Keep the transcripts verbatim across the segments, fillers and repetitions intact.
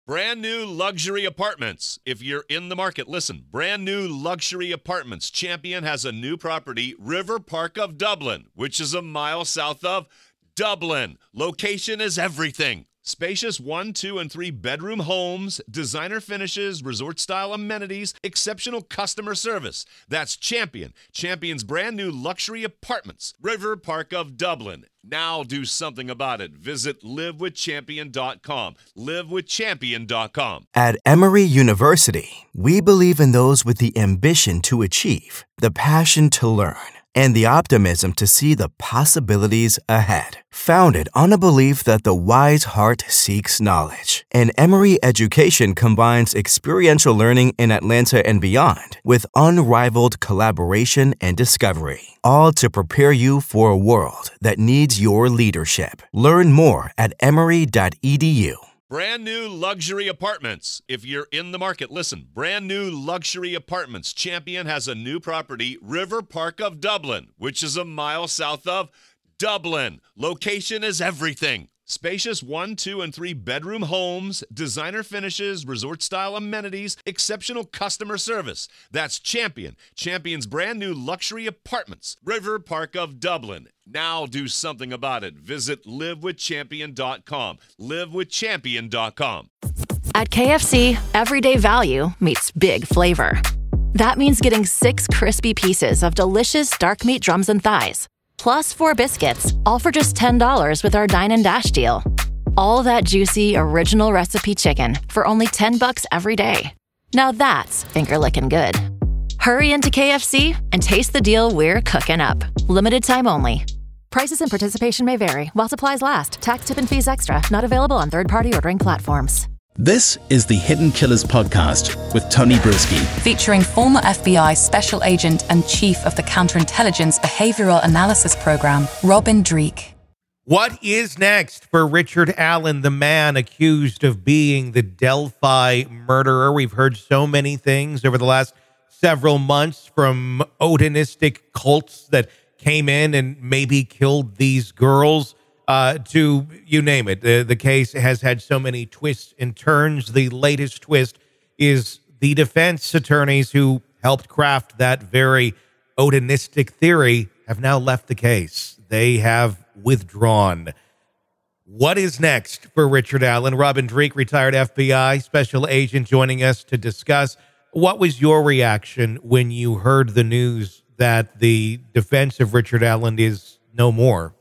Brand new luxury apartments. If you're in the market, listen. Brand new luxury apartments. Champion has a new property, River Park of Dublin, which is a mile south of Dublin. Location is everything. Spacious one, two, and three bedroom homes, designer finishes, resort-style amenities, exceptional customer service. That's Champion. Champion's brand new luxury apartments, River Park of Dublin. Now do something about it. Visit live with champion dot com. live with champion dot com. At Emory University, we believe in those with the ambition to achieve, the passion to learn, and the optimism to see the possibilities ahead. Founded on a belief that the wise heart seeks knowledge, and Emory education combines experiential learning in Atlanta and beyond with unrivaled collaboration and discovery, all to prepare you for a world that needs your leadership. Learn more at emory dot e d u. Brand new luxury apartments. If you're in the market, listen. Brand new luxury apartments. Champion has a new property, River Park of Dublin, which is a mile south of Dublin. Location is everything. Spacious one, two, and three bedroom homes, designer finishes, resort-style amenities, exceptional customer service. That's Champion. Champion's brand new luxury apartments, River Park of Dublin. Now do something about it. Visit live with champion dot com. live with champion dot com. At K F C, everyday value meets big flavor. That means getting six crispy pieces of delicious dark meat drums and thighs, plus four biscuits, all for just ten dollars with our Dine and Dash deal. All that juicy, original recipe chicken for only ten bucks every day. Now that's finger-licking good. Hurry into K F C and taste the deal we're cooking up. Limited time only. Prices and participation may vary while supplies last. Tax, tip, and fees extra. Not available on third-party ordering platforms. This is the Hidden Killers podcast with Tony Brueski. Featuring former F B I Special Agent and Chief of the Counterintelligence Behavioral Analysis Program, Robin Dreeke. What is next for Richard Allen, the man accused of being the Delphi murderer? We've heard so many things over the last several months, from Odinistic cults that came in and maybe killed these girls, uh, to you name it. The, the case has had so many twists and turns. The latest twist is the defense attorneys who helped craft that very Odinistic theory have now left the case. They have withdrawn. What is next for Richard Allen? Robin Dreeke, retired F B I special agent, joining us to discuss. What was your reaction when you heard the news that the defense of Richard Allen is no more?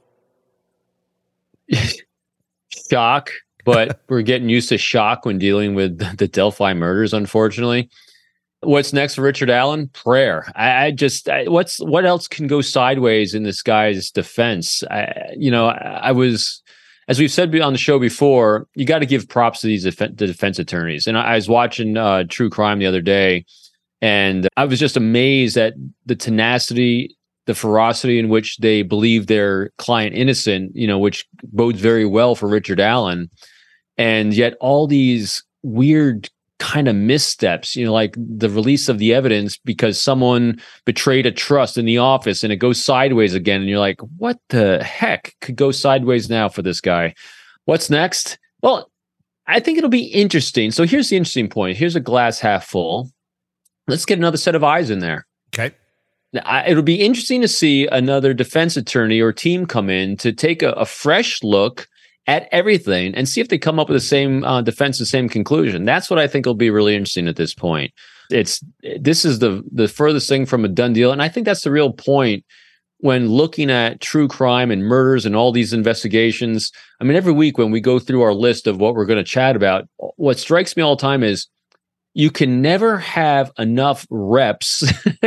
Shock, but we're getting used to shock when dealing with the Delphi murders, unfortunately. What's next for Richard Allen? Prayer. I, I just, I, what's what else can go sideways in this guy's defense? I, you know, I, I was, as we've said on the show before, you got to give props to these def- the defense attorneys. And I, I was watching uh, True Crime the other day, and I was just amazed at the tenacity, the ferocity in which they believe their client innocent, you know, which bodes very well for Richard Allen. And yet all these weird kind of missteps, you know, like the release of the evidence because someone betrayed a trust in the office and it goes sideways again. And you're like, what the heck could go sideways now for this guy? What's next? Well, I think it'll be interesting. So here's the interesting point. Here's a glass half full. Let's get another set of eyes in there. Okay. Now, I, it'll be interesting to see another defense attorney or team come in to take a, a fresh look at everything and see if they come up with the same uh, defense, the same conclusion. That's what I think will be really interesting at this point. It's this is the the furthest thing from a done deal, and I think that's the real point when looking at true crime and murders and all these investigations. I mean, every week when we go through our list of what we're going to chat about, what strikes me all the time is you can never have enough reps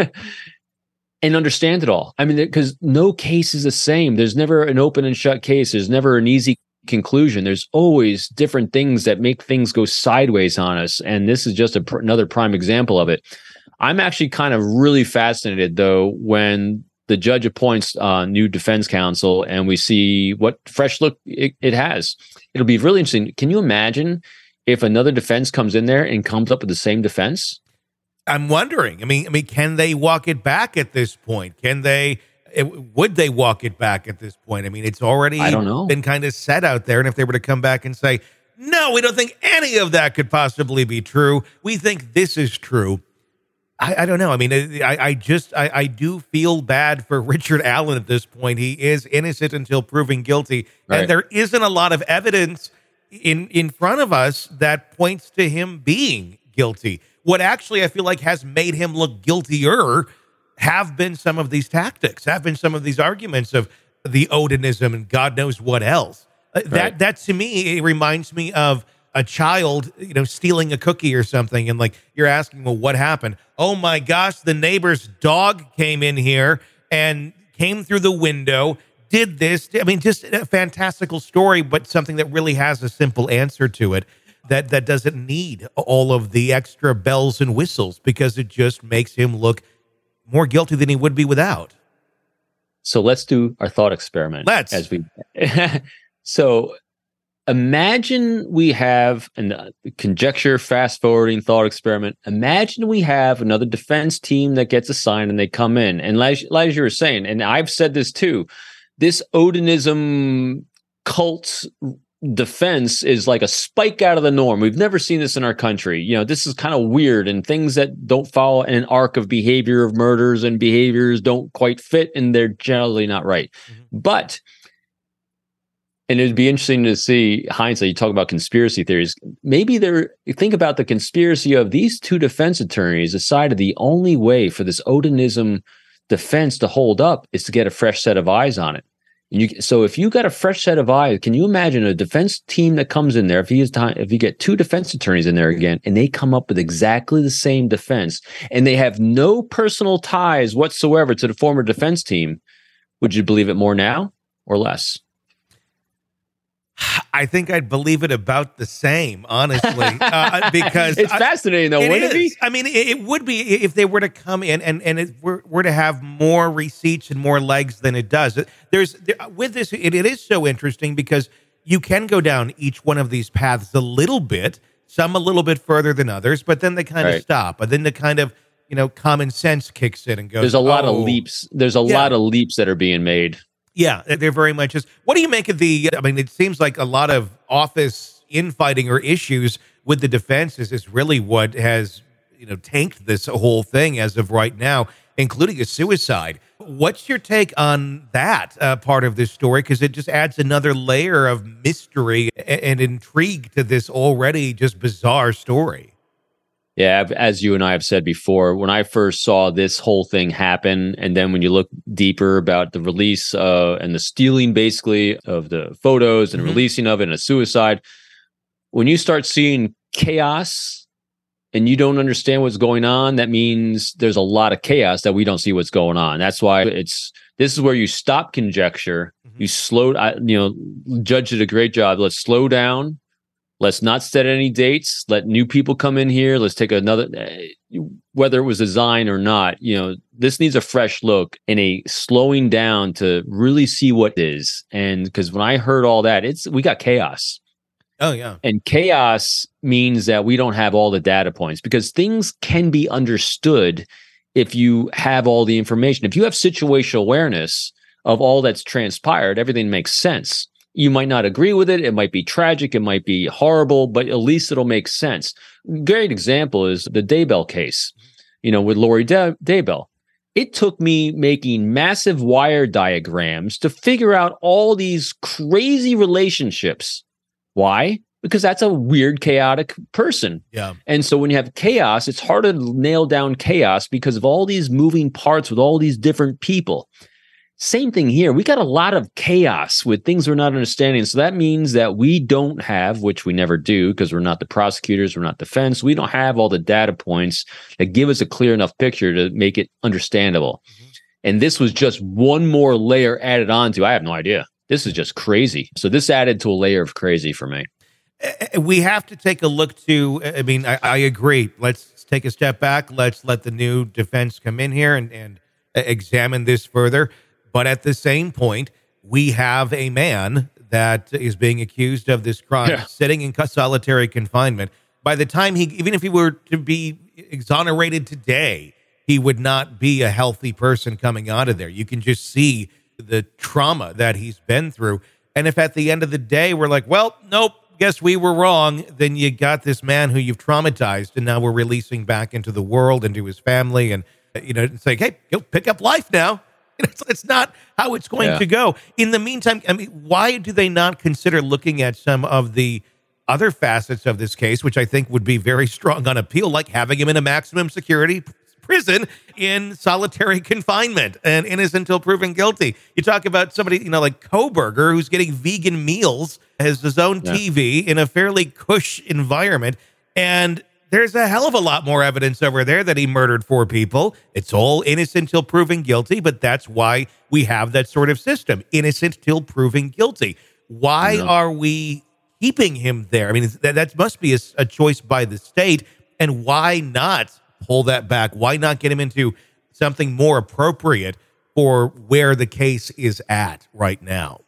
and understand it all. I mean, because no case is the same. There's never an open and shut case. There's never an easy conclusion. There's always different things that make things go sideways on us. And this is just a pr- another prime example of it. I'm actually kind of really fascinated, though, when the judge appoints uh, new defense counsel and we see what fresh look it, it has. It'll be really interesting. Can you imagine if another defense comes in there and comes up with the same defense? I'm wondering. I mean, I mean, can they walk it back at this point? Can they? It, would they walk it back at this point? I mean, it's already I don't know. been kind of set out there. And if they were to come back and say, no, we don't think any of that could possibly be true. We think this is true. I, I don't know. I mean, I, I just, I, I do feel bad for Richard Allen at this point. He is innocent until proven guilty. Right. And there isn't a lot of evidence in, in front of us that points to him being guilty. What actually I feel like has made him look guiltier have been some of these tactics, have been some of these arguments of the Odinism and God knows what else. Right. That, that to me, it reminds me of a child, you know, stealing a cookie or something. And like, you're asking, well, what happened? Oh my gosh, the neighbor's dog came in here and came through the window, did this. I mean, just a fantastical story, but something that really has a simple answer to it that, that doesn't need all of the extra bells and whistles because it just makes him look more guilty than he would be without. So let's do our thought experiment. Let's. As we, so imagine we have an uh, conjecture, fast forwarding thought experiment. Imagine we have another defense team that gets assigned and they come in. And as, as you were saying, and I've said this too, this Odinism cult defense is like a spike out of the norm. We've never seen this in our country. You know, this is kind of weird, and things that don't follow an arc of behavior of murders and behaviors don't quite fit, and they're generally not right. Mm-hmm. But and it'd be interesting to see hindsight. You talk about conspiracy theories. Maybe there. Think about the conspiracy of these two defense attorneys decided the only way for this Odinism defense to hold up is to get a fresh set of eyes on it. And you, so if you got a fresh set of eyes, can you imagine a defense team that comes in there? If you time, if you get two defense attorneys in there again, and they come up with exactly the same defense, and they have no personal ties whatsoever to the former defense team, would you believe it more now or less? I think I'd believe it about the same, honestly, uh, because it's fascinating, though, it wouldn't is. it be? I mean, it, it would be if they were to come in and and it were, were to have more receipts and more legs than it does. There's there, with this, it, it is so interesting because you can go down each one of these paths a little bit, some a little bit further than others, but then they kind of right. stop, and then the kind of you know common sense kicks in and goes. There's a lot oh, of leaps. There's a yeah. lot of leaps that are being made. Yeah, they're very much just. What do you make of the? I mean, it seems like a lot of office infighting or issues with the defense is, is really what has you know tanked this whole thing as of right now, including a suicide. What's your take on that uh, part of this story? Because it just adds another layer of mystery and, and intrigue to this already just bizarre story. Yeah, as you and I have said before, when I first saw this whole thing happen, and then when you look deeper about the release uh, and the stealing, basically, of the photos and mm-hmm. releasing of it and a suicide, when you start seeing chaos and you don't understand what's going on, that means there's a lot of chaos that we don't see what's going on. That's why it's this is where you stop conjecture, mm-hmm. you slow. I, you know, Judge did a great job. Let's slow down. Let's not set any dates. Let new people come in here. Let's take another, whether it was designed or not, you know, this needs a fresh look and a slowing down to really see what it is. And because when I heard all that, it's, we got chaos. Oh, yeah. And chaos means that we don't have all the data points because things can be understood if you have all the information. If you have situational awareness of all that's transpired, everything makes sense. You might not agree with it. It might be tragic. It might be horrible, but at least it'll make sense. Great example is the Daybell case, you know, with Lori Da- Daybell. It took me making massive wire diagrams to figure out all these crazy relationships. Why? Because that's a weird, chaotic person. Yeah. And so when you have chaos, it's hard to nail down chaos because of all these moving parts with all these different people. Same thing here. We got a lot of chaos with things we're not understanding. So that means that we don't have, which we never do because we're not the prosecutors, we're not defense. We don't have all the data points that give us a clear enough picture to make it understandable. Mm-hmm. And this was just one more layer added on to, I have no idea. This is just crazy. So this added to a layer of crazy for me. We have to take a look to, I mean, I, I agree. Let's take a step back. Let's let the new defense come in here and, and examine this further. But at the same point, we have a man that is being accused of this crime, yeah. sitting in solitary confinement. By the time he, even if he were to be exonerated today, he would not be a healthy person coming out of there. You can just see the trauma that he's been through. And if at the end of the day, we're like, well, nope, guess we were wrong. Then you got this man who you've traumatized, and now we're releasing back into the world, into his family, and, you know, saying, hey, go pick up life now. It's, it's not how it's going yeah. to go. In the meantime, I mean, why do they not consider looking at some of the other facets of this case, which I think would be very strong on appeal, like having him in a maximum security prison in solitary confinement and innocent until proven guilty? You talk about somebody, you know, like Kohberger, who's getting vegan meals, has his own yeah. T V in a fairly cush environment, and there's a hell of a lot more evidence over there that he murdered four people. It's all innocent till proven guilty, but that's why we have that sort of system, innocent till proven guilty. Why yeah. are we keeping him there? I mean, that, that must be a, a choice by the state, and why not pull that back? Why not get him into something more appropriate for where the case is at right now?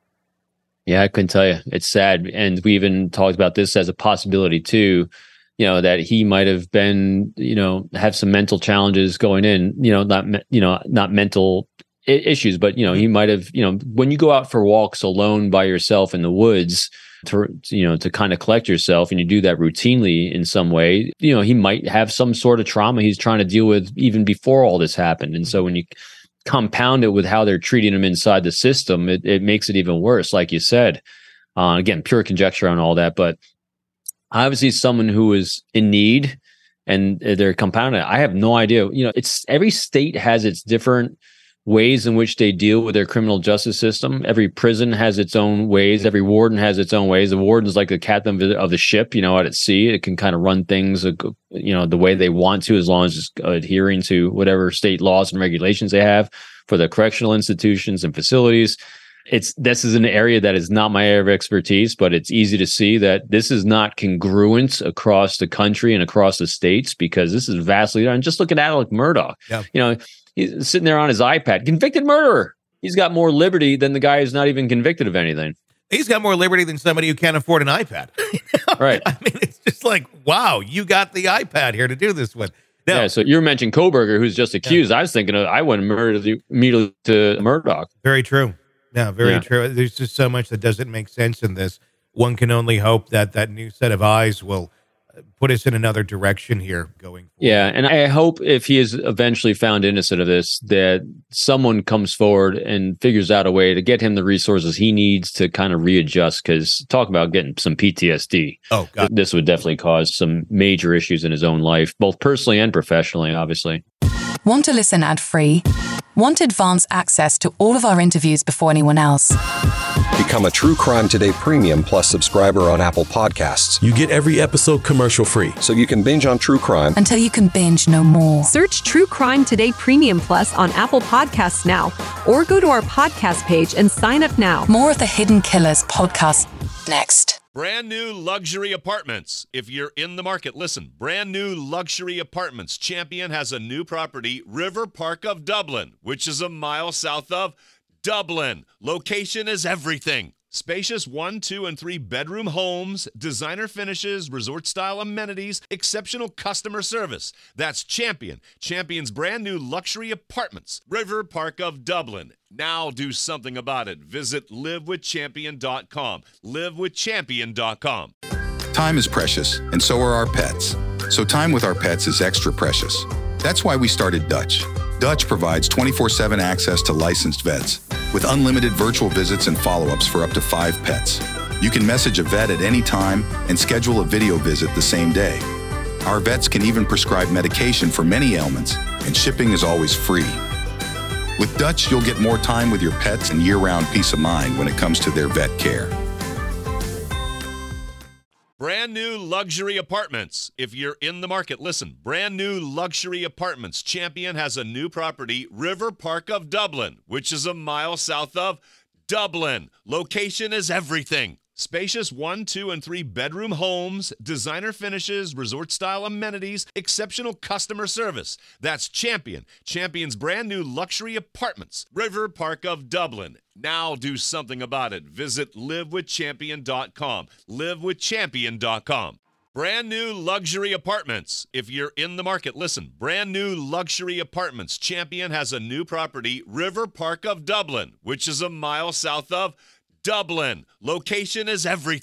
Yeah, I couldn't tell you. It's sad. And we even talked about this as a possibility too, you know, that he might have been, you know, have some mental challenges going in, you know, not, you know, not mental I- issues, but, you know, he might have, you know, when you go out for walks alone by yourself in the woods, to, you know, to kind of collect yourself, and you do that routinely in some way, you know, he might have some sort of trauma he's trying to deal with even before all this happened. And so when you compound it with how they're treating him inside the system, it, it makes it even worse, like you said. Uh, again, pure conjecture on all that, but obviously someone who is in need and they're compounding it. I have no idea. You know, it's every state has its different ways in which they deal with their criminal justice system. Every prison has its own ways. Every warden has its own ways. The warden's like the captain of the ship, you know, out at sea. It can kind of run things, you know, the way they want to, as long as it's adhering to whatever state laws and regulations they have for the correctional institutions and facilities. It's this is an area that is not my area of expertise, but it's easy to see that this is not congruent across the country and across the states, because this is vastly. And just look at Alec Murdaugh. Yeah. You know, he's sitting there on his iPad, convicted murderer. He's got more liberty than the guy who's not even convicted of anything. He's got more liberty than somebody who can't afford an iPad. You know? Right. I mean, it's just like, wow, you got the iPad here to do this with. No. Yeah, so you mentioned Kohberger, who's just accused. Yeah. I was thinking of, I went immediately to Murdaugh. Very true. Yeah, very yeah. true. There's just so much that doesn't make sense in this. One can only hope that that new set of eyes will put us in another direction here going forward. Yeah, and I hope if he is eventually found innocent of this, that someone comes forward and figures out a way to get him the resources he needs to kind of readjust, because talk about getting some P T S D. Oh, God. This would definitely cause some major issues in his own life, both personally and professionally, obviously. Want to listen ad-free? Want advanced access to all of our interviews before anyone else? Become a True Crime Today Premium Plus subscriber on Apple Podcasts. You get every episode commercial-free, so you can binge on true crime until you can binge no more. Search True Crime Today Premium Plus on Apple Podcasts now, or go to our podcast page and sign up now. More of the Hidden Killers podcast next. Brand new luxury apartments. If you're in the market, listen. Brand new luxury apartments. Champion has a new property, River Park of Dublin, which is a mile south of Dublin. Location is everything. Spacious one, two, and three bedroom homes, designer finishes, resort-style amenities, exceptional customer service. That's Champion. Champion's brand new luxury apartments, River Park of Dublin. Now do something about it. Visit live with champion dot com. live with champion dot com. Time is precious, and so are our pets. So time with our pets is extra precious. That's why we started Dutch. Dutch provides twenty-four seven access to licensed vets with unlimited virtual visits and follow-ups for up to five pets. You can message a vet at any time and schedule a video visit the same day. Our vets can even prescribe medication for many ailments, and shipping is always free. With Dutch, you'll get more time with your pets and year-round peace of mind when it comes to their vet care. Brand new luxury apartments. If you're in the market, listen. Brand new luxury apartments. Champion has a new property, River Park of Dublin, which is a mile south of Dublin. Location is everything. Spacious one, two, and three bedroom homes, designer finishes, resort-style amenities, exceptional customer service. That's Champion. Champion's brand new luxury apartments, River Park of Dublin. Now do something about it. Visit live with champion dot com. live with champion dot com. Brand new luxury apartments. If you're in the market, listen. Brand new luxury apartments. Champion has a new property, River Park of Dublin, which is a mile south of Dublin. Location is everything.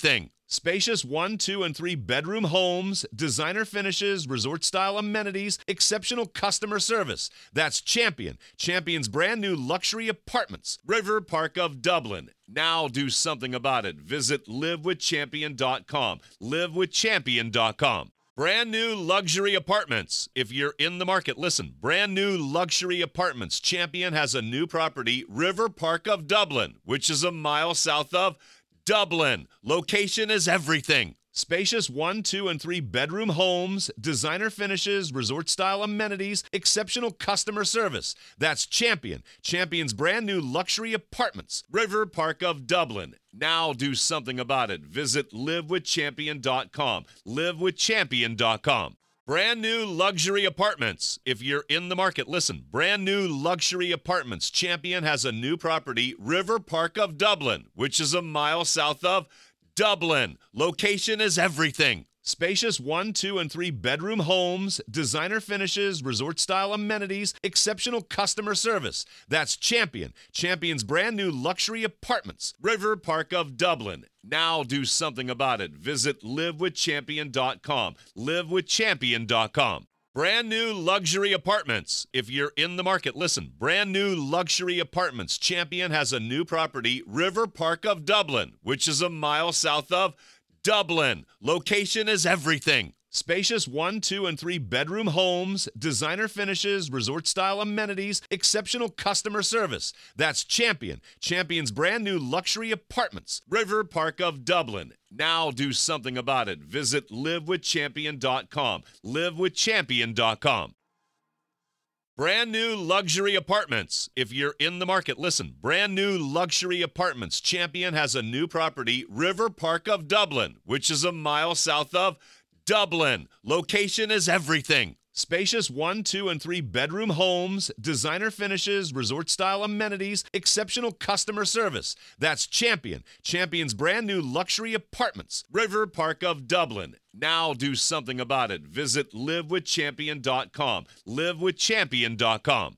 Spacious one, two, and three bedroom homes, designer finishes, resort-style amenities, exceptional customer service. That's Champion. Champion's brand new luxury apartments. River Park of Dublin. Now do something about it. Visit live with champion dot com. live with champion dot com. Brand new luxury apartments. If you're in the market, listen. Brand new luxury apartments. Champion has a new property, River Park of Dublin, which is a mile south of Dublin. Location is everything. Spacious one, two, and three bedroom homes, designer finishes, resort-style amenities, exceptional customer service. That's Champion. Champion's brand new luxury apartments. River Park of Dublin. Now do something about it. Visit live with champion dot com. live with champion dot com. Brand new luxury apartments. If you're in the market, listen. Brand new luxury apartments. Champion has a new property, River Park of Dublin, which is a mile south of Dublin. Location is everything. Spacious one, two, and three bedroom homes, designer finishes, resort-style amenities, exceptional customer service. That's Champion. Champion's brand new luxury apartments. River Park of Dublin. Now do something about it. Visit live with champion dot com. live with champion dot com. Brand new luxury apartments. If you're in the market, listen. Brand new luxury apartments. Champion has a new property, River Park of Dublin, which is a mile south of Dublin. Location is everything. Spacious one, two, and three bedroom homes, designer finishes, resort-style amenities, exceptional customer service. That's Champion. Champion's brand new luxury apartments. River Park of Dublin. Now do something about it. Visit live with champion dot com. live with champion dot com. Brand new luxury apartments. If you're in the market, listen. Brand new luxury apartments. Champion has a new property, River Park of Dublin, which is a mile south of Dublin. Location is everything. Spacious one, two, and three bedroom homes, designer finishes, resort-style amenities, exceptional customer service. That's Champion. Champion's brand new luxury apartments. River Park of Dublin. Now do something about it. Visit live with champion dot com. live with champion dot com.